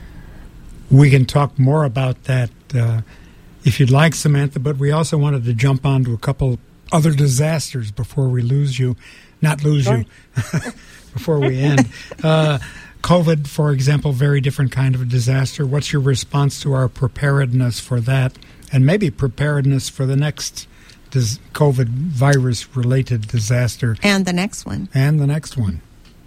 Speaker 3: We can talk more about that uh, if you'd like, Samantha, but we also wanted to jump on to a couple other disasters before we lose you. Not lose sure. you, before we end. Uh, COVID, for example, very different kind of a disaster. What's your response to our preparedness for that, and maybe preparedness for the next dis- COVID virus-related disaster?
Speaker 2: And the next one.
Speaker 3: And the next one.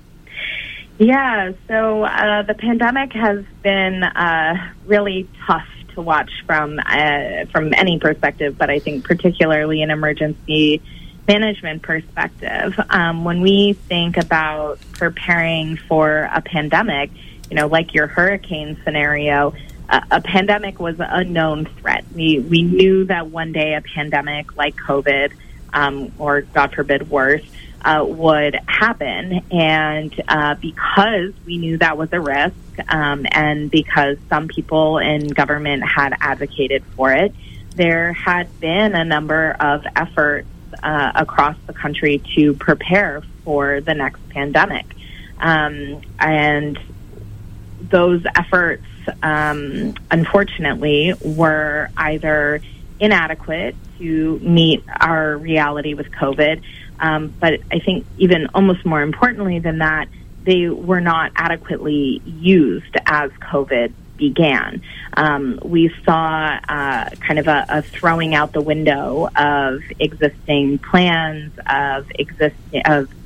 Speaker 4: Yeah, so uh, the pandemic has been uh, really tough to watch from uh, from any perspective, but I think particularly an emergency management perspective. Um, when we think about preparing for a pandemic, you know, like your hurricane scenario, uh, a pandemic was a known threat. We we knew that one day a pandemic like COVID, um, or God forbid worse, uh, would happen. And uh, because we knew that was a risk, um, and because some people in government had advocated for it, there had been a number of efforts Uh, across the country to prepare for the next pandemic. Um, and those efforts, um, unfortunately, were either inadequate to meet our reality with COVID, um, but I think even almost more importantly than that, they were not adequately used as COVID began. Um, we saw uh, kind of a, a throwing out the window of existing plans, of exist of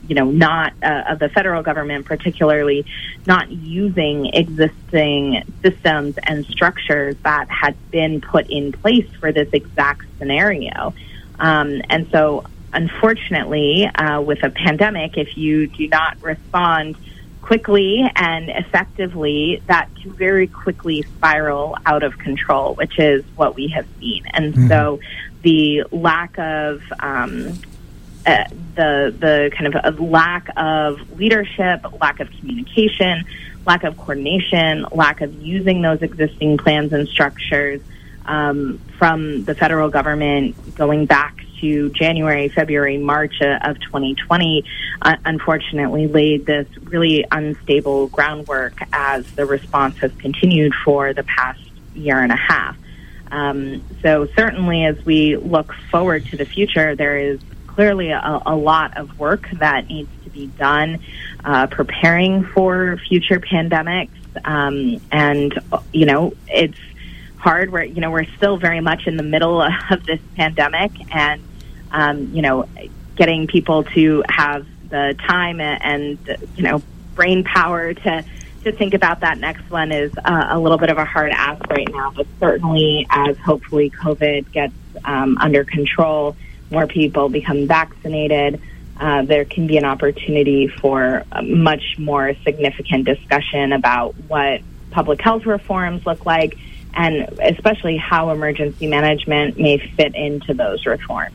Speaker 4: you know, not uh, of the federal government, particularly not using existing systems and structures that had been put in place for this exact scenario. Um, and so, unfortunately, uh, with a pandemic, if you do not respond quickly and effectively, that can very quickly spiral out of control, which is what we have seen. And mm-hmm. so the lack of um, uh, the the kind of a lack of leadership, lack of communication, lack of coordination, lack of using those existing plans and structures um, from the federal government going back to January, February, March uh, of twenty twenty, uh, unfortunately laid this really unstable groundwork as the response has continued for the past year and a half. Um, so certainly as we look forward to the future, there is clearly a, a lot of work that needs to be done uh, preparing for future pandemics. Um, and, you know, it's hard. We're, you know, we're still very much in the middle of this pandemic, and, um, you know, getting people to have the time and, you know, brain power to, to think about that next one is uh, a little bit of a hard ask right now. But certainly as hopefully COVID gets um, under control, more people become vaccinated, uh, there can be an opportunity for a much more significant discussion about what public health reforms look like, and especially how emergency management may fit into those reforms.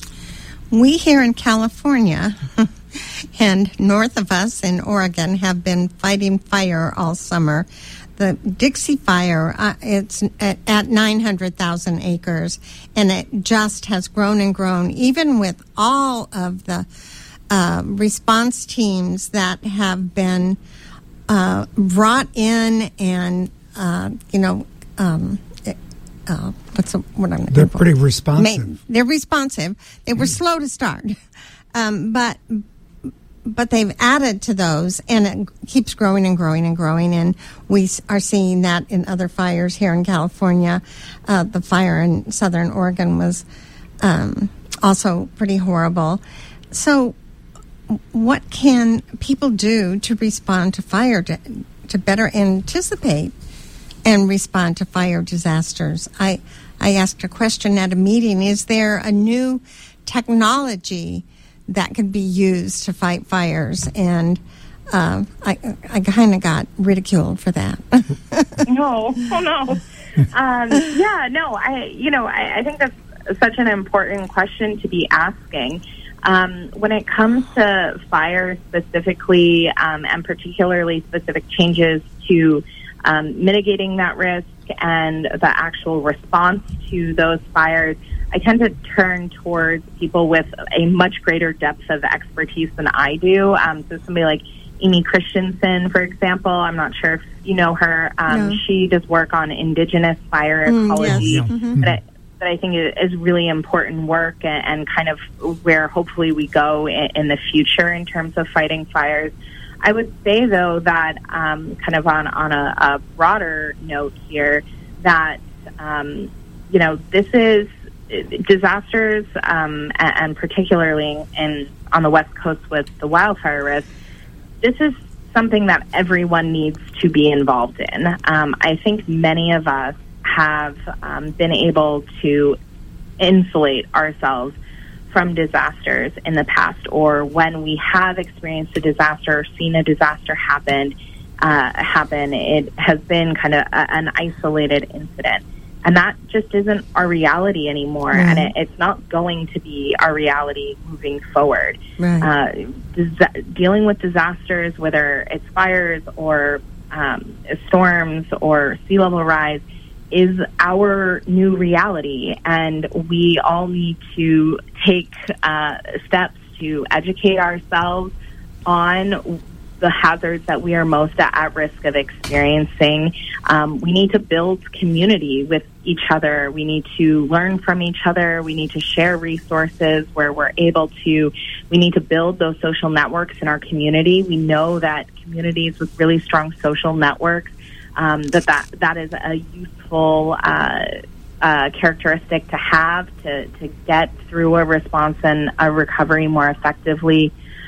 Speaker 2: We here in California and north of us in Oregon have been fighting fire all summer. The Dixie Fire, uh, it's at, at nine hundred thousand acres, and it just has grown and grown, even with all of the uh, response teams that have been uh, brought in and, uh, you know, um, uh, what's the, what I'm
Speaker 3: They're pretty responsive.
Speaker 2: Made, they're responsive. They were mm. slow to start, um, but but they've added to those, and it keeps growing and growing and growing. And we are seeing that in other fires here in California. Uh, the fire in Southern Oregon was um, also pretty horrible. So, what can people do to respond to fire to, to better anticipate and respond to fire disasters? I I asked a question at a meeting. Is there a new technology that could be used to fight fires? And uh, I I kind of got ridiculed for that.
Speaker 4: no, oh no. Um, yeah, no, I, you know, I, I think that's such an important question to be asking. Um, when it comes to fire specifically, um, and particularly specific changes to um, mitigating that risk and the actual response to those fires, I tend to turn towards people with a much greater depth of expertise than I do. Um, so somebody like Amy Christensen, for example, I'm not sure if you know her. Um, no. She does work on indigenous fire
Speaker 2: mm,
Speaker 4: ecology
Speaker 2: yes. mm-hmm.
Speaker 4: that, that I think is really important work, and, and kind of where hopefully we go in, in the future in terms of fighting fires. I would say, though, that um, kind of on, on a, a broader note here, that, um, you know, this is disasters, um, and, and particularly in on the West Coast with the wildfire risk, this is something that everyone needs to be involved in. Um, I think many of us have um, been able to insulate ourselves from disasters in the past, or when we have experienced a disaster or seen a disaster happen, uh, happen, it has been kind of a, an isolated incident. And that just isn't our reality anymore, right. and it, it's not going to be our reality moving forward.
Speaker 2: Right.
Speaker 4: Uh, dis- dealing with disasters, whether it's fires or um, storms or sea level rise, is our new reality, and we all need to take uh, steps to educate ourselves on the hazards that we are most at, at risk of experiencing. Um, we need to build community with each other. We need to learn from each other. We need to share resources where we're able to. We need to build those social networks in our community. We know that communities with really strong social networks, um, that, that that is a useful uh, uh, characteristic to have to, to get through a response and a recovery more effectively.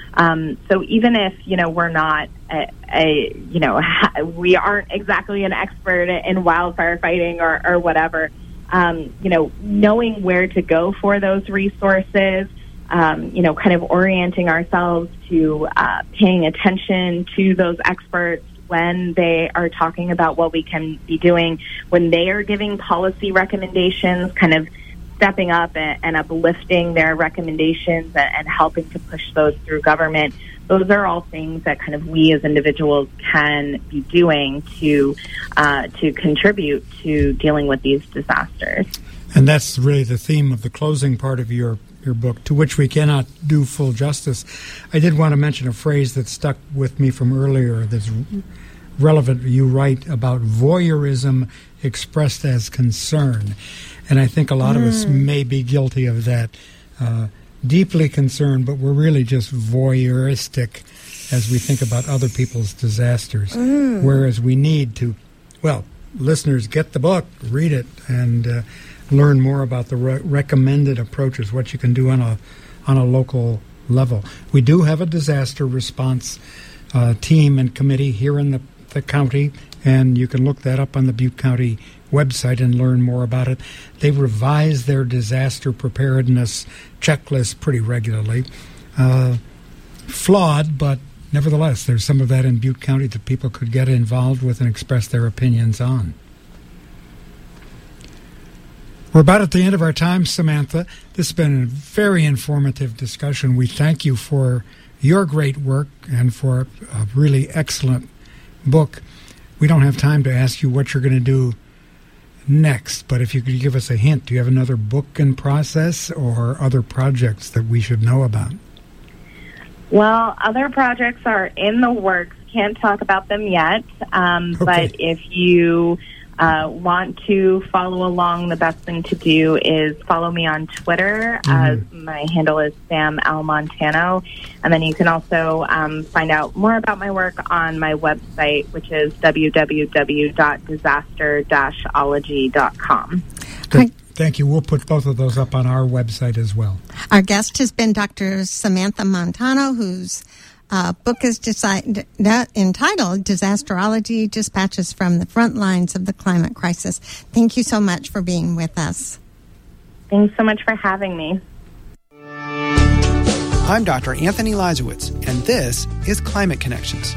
Speaker 4: Um, so even if, you know, we're not a, a, you know, we aren't exactly an expert in wildfire fighting or, or whatever, um, you know, knowing where to go for those resources, um, you know, kind of orienting ourselves to uh, paying attention to those experts when they are talking about what we can be doing, when they are giving policy recommendations, kind of stepping up and, and uplifting their recommendations and, and helping to push those through government. Those are all things that kind of we as individuals can be doing to uh, to contribute to dealing with these disasters. And
Speaker 3: that's really the theme of the closing part of your, your book, to which we cannot do full justice. I did want to mention a phrase that stuck with me from earlier that's relevant. You write about voyeurism expressed as concern. And I think a lot mm. of us may be guilty of that. Uh, deeply concerned, but we're really just voyeuristic as we think about other people's disasters. Mm. Whereas we need to, well, listeners, get the book, read it, and uh, learn more about the re- recommended approaches, what you can do on a on a local level. We do have a disaster response uh, team and committee here in the, the county, and you can look that up on the Butte County website and learn more about it. They revise their disaster preparedness checklist pretty regularly. Uh, flawed, but nevertheless, there's some of that in Butte County that people could get involved with and express their opinions on. We're about at the end of our time, Samantha. This has been a very informative discussion. We thank you for your great work and for a really excellent book. We don't have time to ask you what you're going to do next, but if you could give us a hint, do you have another book in process or other projects that we should know about?
Speaker 4: Well, other projects are in the works. Can't talk about them yet, um, okay. But if you uh, want to follow along, the best thing to do is follow me on Twitter. Mm-hmm. As my handle is Sam L. Montano, and then you can also um, find out more about my work on my website, which is w w w dot disaster dash ology dot com.
Speaker 3: Good. Thank you. We'll put both of those up on our website as well.
Speaker 2: Our guest has been Doctor Samantha Montano, whose uh, book is deci- entitled Disasterology, Dispatches from the Front Lines of the Climate Crisis. Thank you so much for being with us.
Speaker 4: Thanks so much for having me.
Speaker 5: I'm Doctor Anthony Lizowitz, and this is Climate Connections.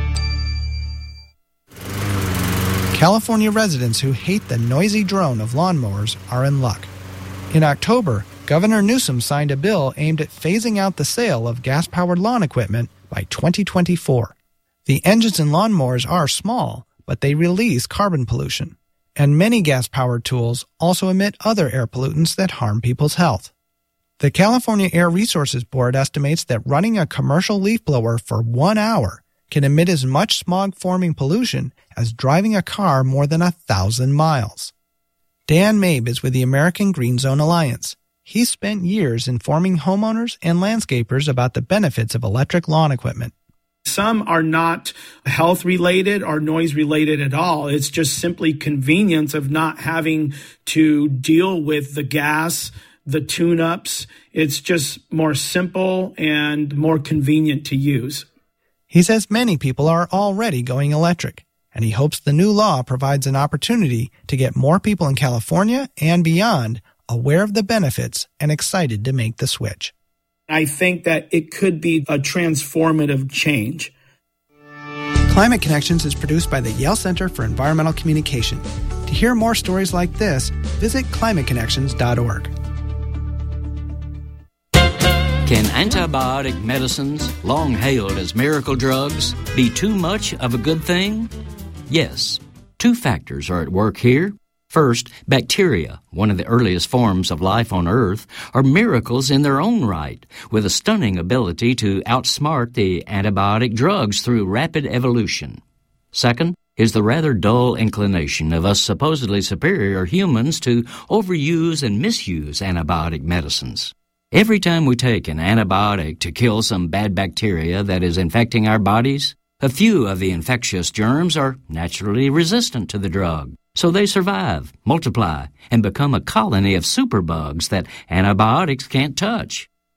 Speaker 5: California residents who hate the noisy drone of lawnmowers are in luck. In October, Governor Newsom signed a bill aimed at phasing out the sale of gas-powered lawn equipment by twenty twenty-four. The engines in lawnmowers are small, but they release carbon pollution. And many gas-powered tools also emit other air pollutants that harm people's health. The California Air Resources Board estimates that running a commercial leaf blower for one hour can emit as much smog-forming pollution as driving a car more than a thousand miles. Dan Mabe is with the American Green Zone Alliance. He's spent years informing homeowners and landscapers about the benefits of electric lawn equipment.
Speaker 6: Some are not health-related or noise-related at all. It's just simply convenience of not having to deal with the gas, the tune-ups. It's just more simple and more convenient to use.
Speaker 5: He says many people are already going electric, and he hopes the new law provides an opportunity to get more people in California and beyond aware of the benefits and excited to make the switch.
Speaker 6: I think that it could be a transformative change.
Speaker 5: Climate Connections is produced by the Yale Center for Environmental Communication. To hear more stories like this, visit climate connections dot org.
Speaker 7: Can antibiotic medicines, long hailed as miracle drugs, be too much of a good thing? Yes. Two factors are at work here. First, bacteria, one of the earliest forms of life on Earth, are miracles in their own right, with a stunning ability to outsmart the antibiotic drugs through rapid evolution. Second is the rather dull inclination of us supposedly superior humans to overuse and misuse antibiotic medicines. Every time we take an antibiotic to kill some bad bacteria that is infecting our bodies, a few of the infectious germs are naturally resistant to the drug. So they survive, multiply, and become a colony of superbugs that antibiotics can't touch.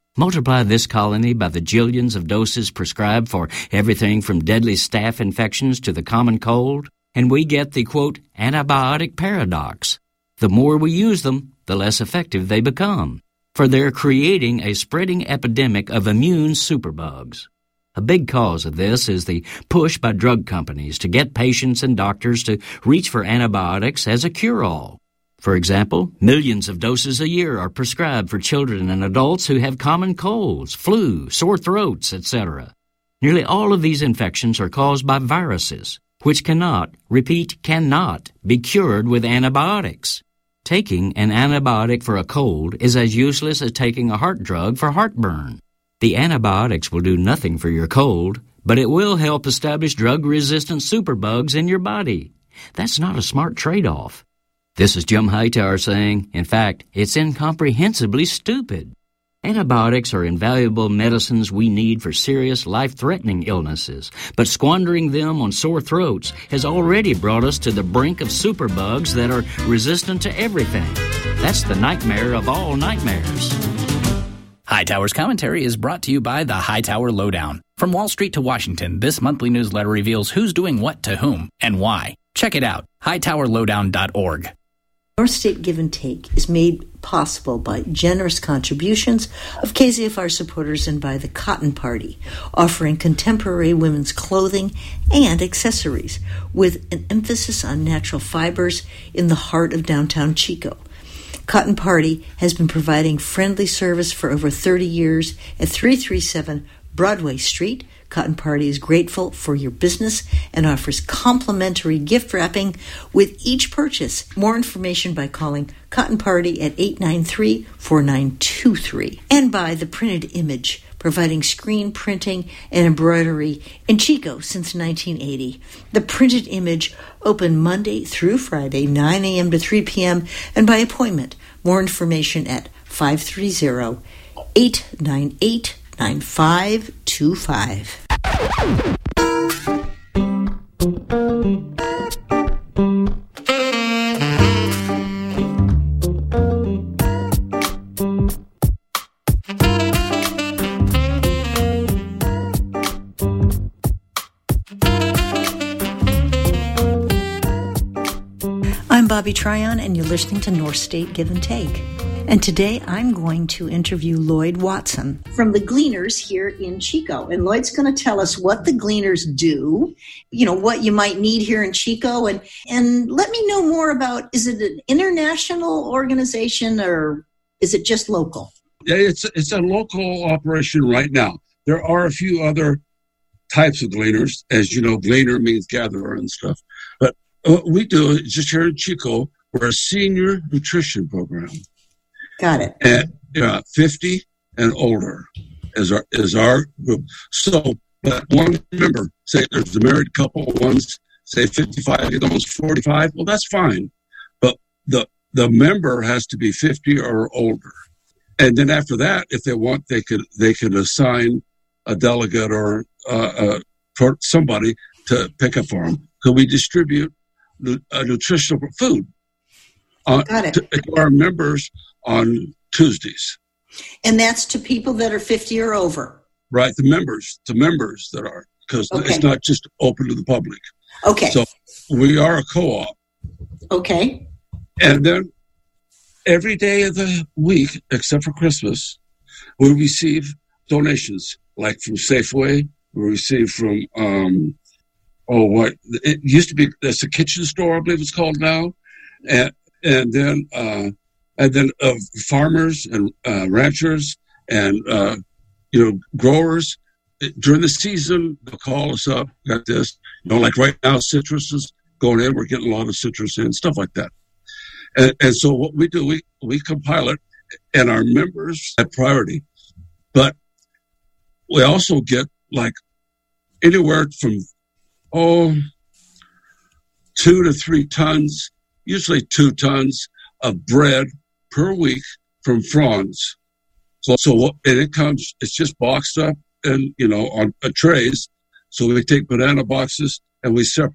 Speaker 7: Multiply this colony by the jillions of doses prescribed for everything from deadly staph infections to the common cold, and we get the, quote, antibiotic paradox. The more we use them, the less effective they become, for they're creating a spreading epidemic of immune superbugs. A big cause of this is the push by drug companies to get patients and doctors to reach for antibiotics as a cure-all. For example, millions of doses a year are prescribed for children and adults who have common colds, flu, sore throats, et cetera. Nearly all of these infections are caused by viruses, which cannot, repeat, cannot be cured with antibiotics. Taking an antibiotic for a cold is as useless as taking a heart drug for heartburn. The antibiotics will do nothing for your cold, but it will help establish drug-resistant superbugs in your body. That's not a smart trade-off. This is Jim Hightower saying, in fact, it's incomprehensibly stupid. Antibiotics are invaluable medicines we need for serious, life-threatening illnesses, but squandering them on sore throats has already brought us to the brink of superbugs that are resistant to everything. That's the nightmare of all nightmares.
Speaker 8: Hightower's commentary is brought to you by the Hightower Lowdown. From Wall Street to Washington, this monthly newsletter reveals who's doing what to whom and why. Check it out, hightower lowdown dot org.
Speaker 9: North State Give and Take is made possible by generous contributions of K Z F R supporters and by the Cotton Party, offering contemporary women's clothing and accessories with an emphasis on natural fibers in the heart of downtown Chico. Cotton Party has been providing friendly service for over thirty years at three thirty-seven Broadway Street. Cotton Party is grateful for your business and offers complimentary gift wrapping with each purchase. More information by calling Cotton Party at eight nine three, four nine two three. And by The Printed Image, providing screen printing and embroidery in Chico since nineteen eighty. The Printed Image open Monday through Friday, nine a.m. to three p.m. and by appointment. More information at five three zero, eight nine eight, nine five two five. I'm Bobby Tryon, and you're listening to North State Give and Take. And today I'm going to interview Lloyd Watson from the Gleaners here in Chico. And Lloyd's going to tell us what the Gleaners do, you know, what you might need here in Chico. And, and let me know more about, is it an international organization or is it just local?
Speaker 10: Yeah, it's, it's a local operation right now. There are a few other types of Gleaners. As you know, Gleaner means gatherer and stuff. But what we do is just here in Chico, we're a senior nutrition program.
Speaker 9: Got it.
Speaker 10: And uh, fifty and older is our is our group. So, but one member, say there's a married couple, one's say fifty-five, the other one's forty-five. Well, that's fine, but the the member has to be fifty or older. And then after that, if they want, they could they could assign a delegate or uh, uh, somebody to pick up for them. So we distribute uh, nutritional food uh,
Speaker 9: Got it.
Speaker 10: to, to our members on Tuesdays.
Speaker 9: And that's to people that are fifty or over.
Speaker 10: Right, the members, the members that are, because
Speaker 9: Okay.
Speaker 10: it's not just open to the public.
Speaker 9: Okay.
Speaker 10: So we are a co-op.
Speaker 9: Okay.
Speaker 10: And then every day of the week, except for Christmas, we receive donations, like from Safeway. We receive from, um, oh, what, it used to be, that's a kitchen store, I believe it's called now. And and then, uh, and then of farmers and uh, ranchers and, uh, you know, growers. During the season, they'll call us up, got this. You know, like right now, citrus is going in. We're getting a lot of citrus in, stuff like that. And, and so what we do, we, we compile it, and our members have priority. But we also get, like, anywhere from, oh, two to three tons, usually two tons of bread per week from Franz. So, so what, and it comes, it's just boxed up and, you know, on uh, trays. So we take banana boxes and we separate